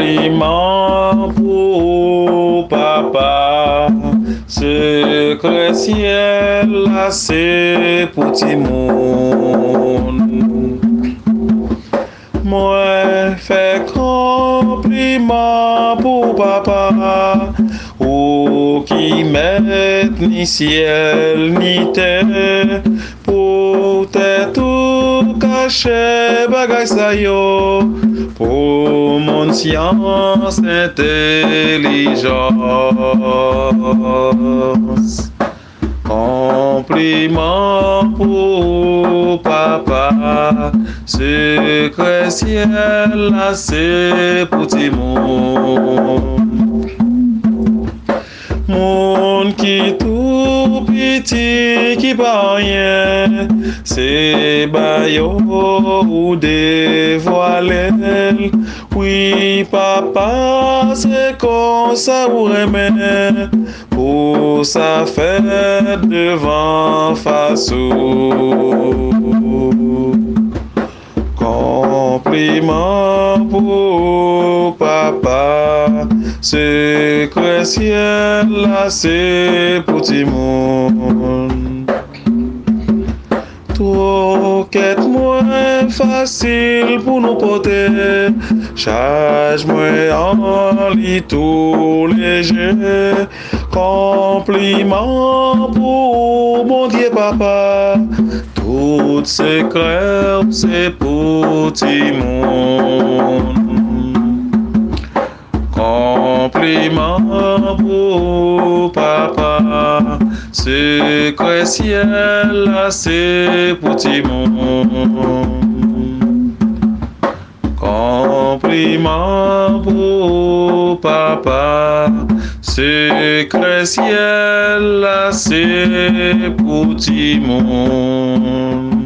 Compliment pour papa, secret ciel là c'est pour ti moun. Moi fais compliment pour papa, ou qui met ni ciel ni terre, pour te tout caché bagay sa yo, pour mon science intelligence. Compliment pour papa, secret ciel là c'est pour ti moun. Moun qui tout petit qui pas rien, c'est bayo ou dévoilé. Oui papa c'est comme ça ou remet, pour sa fête devant Faso. Compliment pour papa, secret ciel là c'est pour ti moun. Trop qu'être moins facile pour nous porter, charge moins en lit tout léger. Compliment pour mon Dieu papa, tout secret c'est pour ti moun. Compliment pour papa, secret ciel là c'est pour ti moun. Compliment pour papa, secret ciel là c'est pour ti moun.